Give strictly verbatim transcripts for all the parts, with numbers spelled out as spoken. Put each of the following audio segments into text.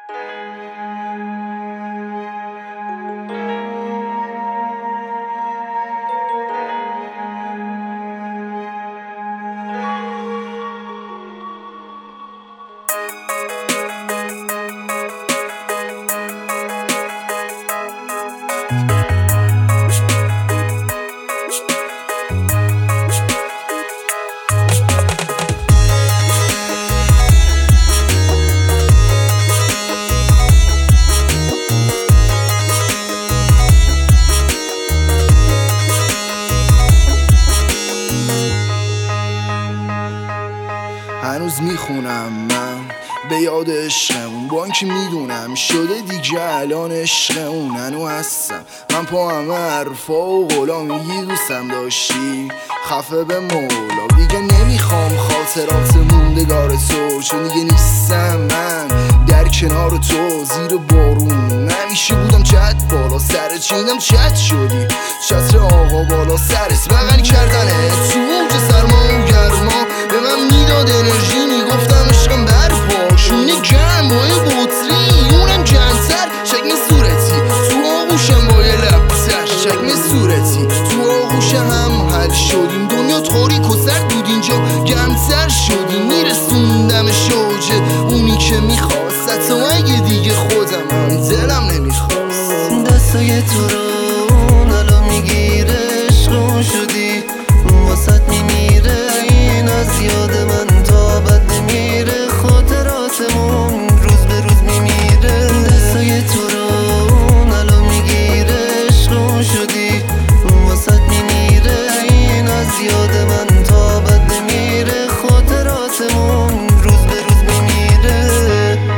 هنوز میخونم من به یاد عشقمون، با اینکه میدونم شده دیگه الان عشق اون هنو هستم. من پا همه حرفا و قولا میگی دوستم داشتی خفه به مولا. دیگه نمیخوام خاطرات موندگار تو، چون دیگه نیستم من در کنار تو زیر بارون. همیشه بودم چت بالا سر چینم چت شدی چتر آقا بالا سرت بغل کردنه تو اوج سرما و گرما به من میداد انرژی. میگفتم عشقم برپا شونه گرم با یه بطری اونم جنتر شکم صورتی تو آغوشم با یه لبتر شکم صورتی تو آغوش هم حل شدیم. دنیا تاریک و سرد بود اینجا گرمتر شدیم. میرسوندم شوجه اونی که میخواست حتی اگه دیگه خودم هم دلم نمیخواست. دستای تو رو الان میگیره عشقون شدی واسط میمیره این از یاد من تا بد نمیره خاطراتمون روز به روز میمیره. دستای تو رو الان میگیره عشقون شدی واسط میمیره این از یاد من تا بد نمیره خاطراتمون روز به روز میمیره.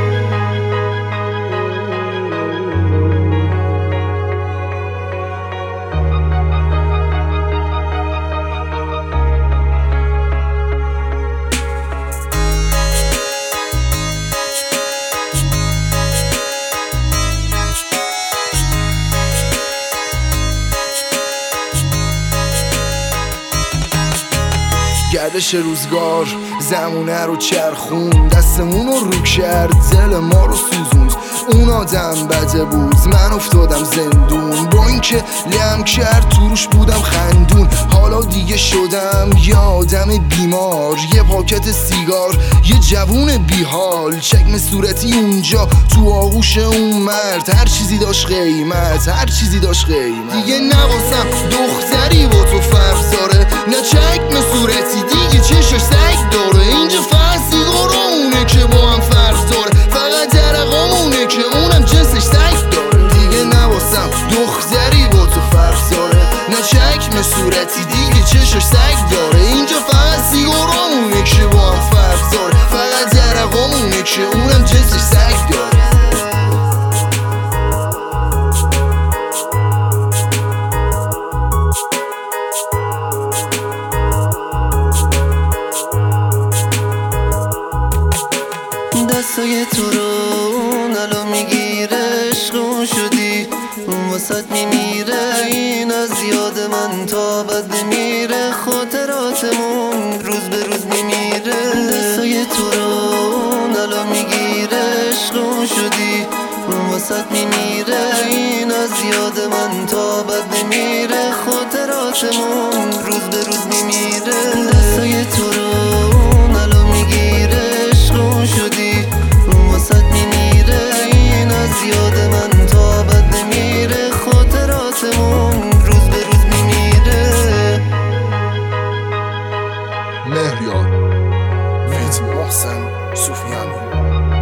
گردش روزگار زمونه رو چرخون دستمون رو رو کرد دل ما رو سوزوند. اون آدم بده بود من افتادم زندون با اینکه لم کرد تو روش بودم خندون. حالا دیگه شدم یه آدم بیمار یه پاکت سیگار یه جوون بیحال چکم صورتی اونجا تو آغوش اون مرد. هر چیزی داشت قیمت هر چیزی داشت قیمت. دیگه نواسم دختری با تو فرق داره نه چکم صورتی دیگه چشش سگ داره. اینجا فقط سیگارامونه که با هم فرق داره فقط درقامونه که اونم جنسش سگ داره. دیگه نواسم دختری با تو فرق داره نه چکم صورتی دیگه چشش سگ داره. اینجا فقط سیگارامونه که با هم فرق داره فقط درقامونه که اونم جنسش سگ داره. دستای تو رو الان میگیره عشقون شدی واسط میمیره این از یاد من تا بد نمیره خاطراتمون روز به روز میمیره. دستای تو رو الان میگیره عشقون شدی واسط میمیره این از یاد من تا بد نمیره خاطراتمون روز به روز میمیره. دستای تو رو الان میگیره عشقون شدی واسط میمیره این از یاد من تا بد نمیره خاطراتمون روز به روز میمیره. مهریار ویت محسن سوفیانی.